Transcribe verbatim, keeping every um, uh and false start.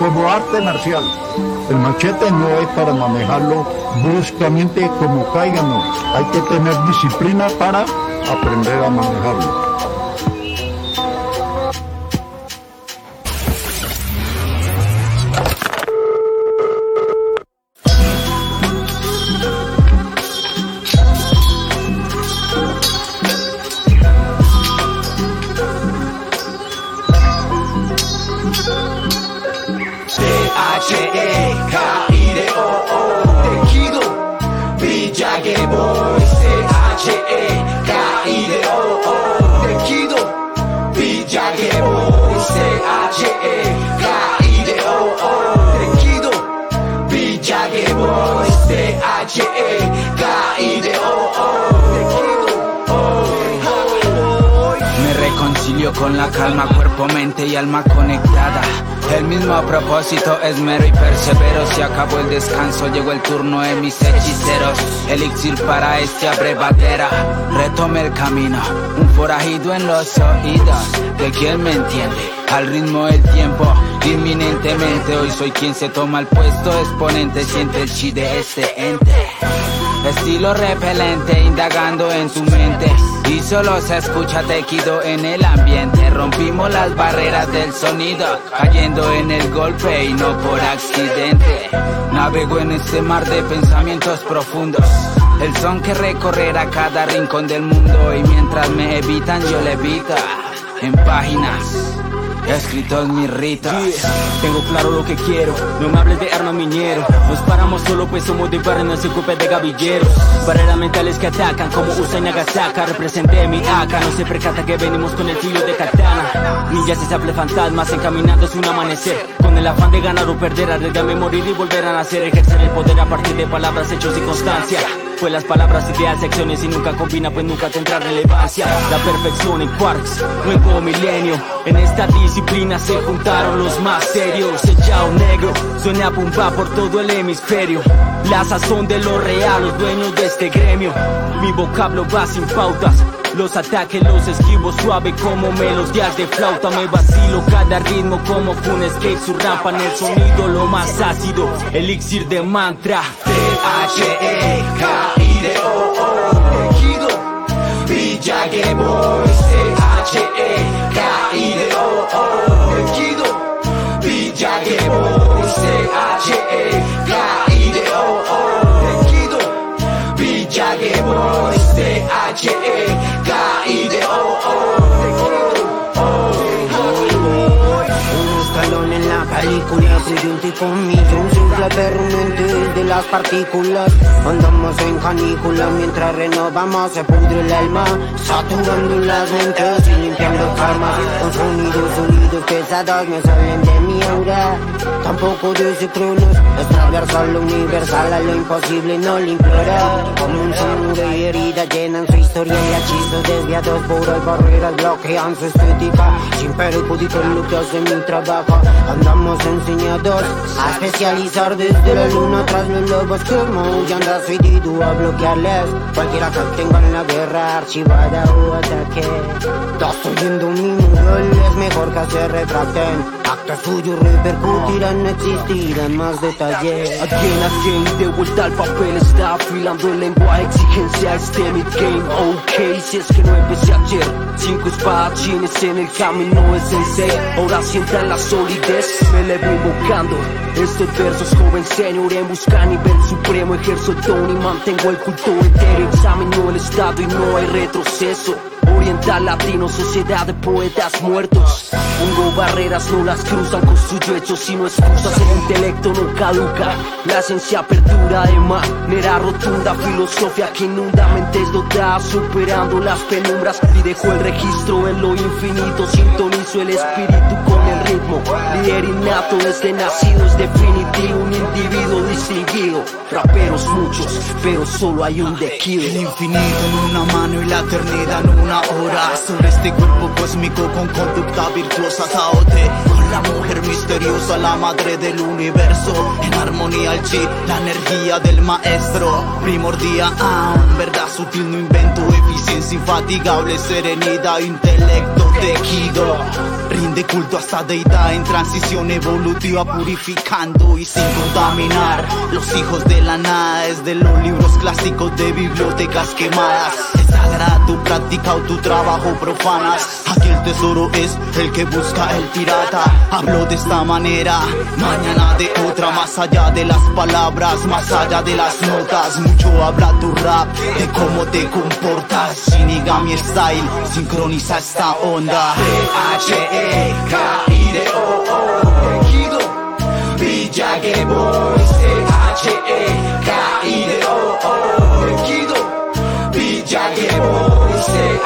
como arte marcial. El machete no es para manejarlo bruscamente como caiga, no. Hay que tener disciplina para aprender a manejarlo. Con la calma, cuerpo, mente y alma conectada. El mismo propósito es mero y persevero. Se acabó el descanso, llegó el turno de mis hechiceros. Elixir para esta abrevadera. Retome el camino, un forajido en los oídos de quien me entiende. Al ritmo del tiempo, inminentemente. Hoy soy quien se toma el puesto exponente. Siente el chi de este ente. Estilo repelente, indagando en tu mente. Y solo se escucha tequido en el ambiente. Rompimos las barreras del sonido, cayendo en el golpe y no por accidente. Navego en este mar de pensamientos profundos. El son que recorrerá cada rincón del mundo. Y mientras me evitan yo levito en páginas escritos mis ritos. Yeah. Tengo claro lo que quiero, no me hables de arma minero. Nos paramos solo pues somos de barrio, no se ocupe de gavilleros. Barreras mentales que atacan como Usa y Nagasaka. Representé mi A K, no se percata que venimos con el filo de katana. Ninjas y sable fantasmas encaminados un amanecer. Con el afán de ganar o perder, arriesgarme morir y volver a nacer. Ejercer el poder a partir de palabras, hechos y constancia. Pues las palabras ideas, acciones y nunca combina, pues nunca tendrá relevancia. La perfección en quarks, nuevo milenio. En esta disciplina se juntaron los más serios. El chao negro suena pumba por todo el hemisferio. La sazón de lo real, los dueños de este gremio. Mi vocablo va sin pautas. Los ataques los esquivo suave como melodías de flauta. Me vacilo cada ritmo como un skate. Su rampa en el sonido lo más ácido. Elixir de mantra. T H E K I D O O Tejido Villa Game Boys. T H E K I D O O Tejido Villa Game Boys. T H E K I D O O Tejido Villa Game Boys. T H E K I D O O en la película, soy un tipo millón, simple permanente de las partículas. Andamos en canícula mientras renovamos, se pudre el alma, saturando las mentes y limpiando karma. Con sonidos, sonidos pesados me salen de mi aura. Tampoco de cronos, es transversal, lo universal, a lo imposible no le implora. Como un samurái herida llenan su historia y hechizos desviados por las barreras bloquean su estética. Sin perjudicar lo que hace mi trabajo. Andamos enseñados a especializar desde la luna tras los lobos que maullan, decidido a bloquearles cualquiera que tenga en la guerra archivada o ataque. Destruyendo mi mural es mejor que se retracten. Actos suyos repercutirán, no existirán más detalles. Again, again, de vuelta al papel está afilando el lenguaje, exigencia este mid-game. Ok, si es que no empecé ayer, cinco espadachines en el camino es sensei. Ahora sientan la solidez, me elevo invocando estos versos, joven señor en busca nivel supremo. Ejerzo el don y mantengo el culto entero. Examino el estado y no hay retroceso. Oriental latino, sociedad de poetas muertos. Pongo barreras, no las cruzan, construyo hechos sino excusas. El intelecto no caduca, la esencia perdura de manera rotunda. Filosofía que inunda mentes dotadas, superando las penumbras. Y dejo el registro en lo infinito, sintonizo el espíritu con el ritmo. Líder innato desde nacido, es definitivo, un individuo distinguido. Raperos muchos, pero solo hay un The Kid. El infinito en una mano y la eternidad en una hora. Sobre este cuerpo cósmico con conducta virtuosa, Taote. Con la mujer misteriosa, la madre del universo. En armonía el chi, la energía del maestro. Primordial, ah, verdad sutil, no invento. Eficiencia infatigable, serenidad, intelecto. Tejido rinde culto a esta deidad en transición evolutiva, purificando y sin contaminar. Los hijos de la nada, desde los libros clásicos de bibliotecas quemadas. Es sagrada tu práctica o tu trabajo profanas. Aquí el tesoro es el que busca el pirata. Hablo de esta manera, mañana de otra, más allá de las palabras, más allá de las notas. Mucho habla tu rap, de cómo te comportas. Shinigami Style, sincroniza esta onda. T H E K I D O O Tejido Miyagi Boys. T H E K I D O O Tejido Miyagi Boys.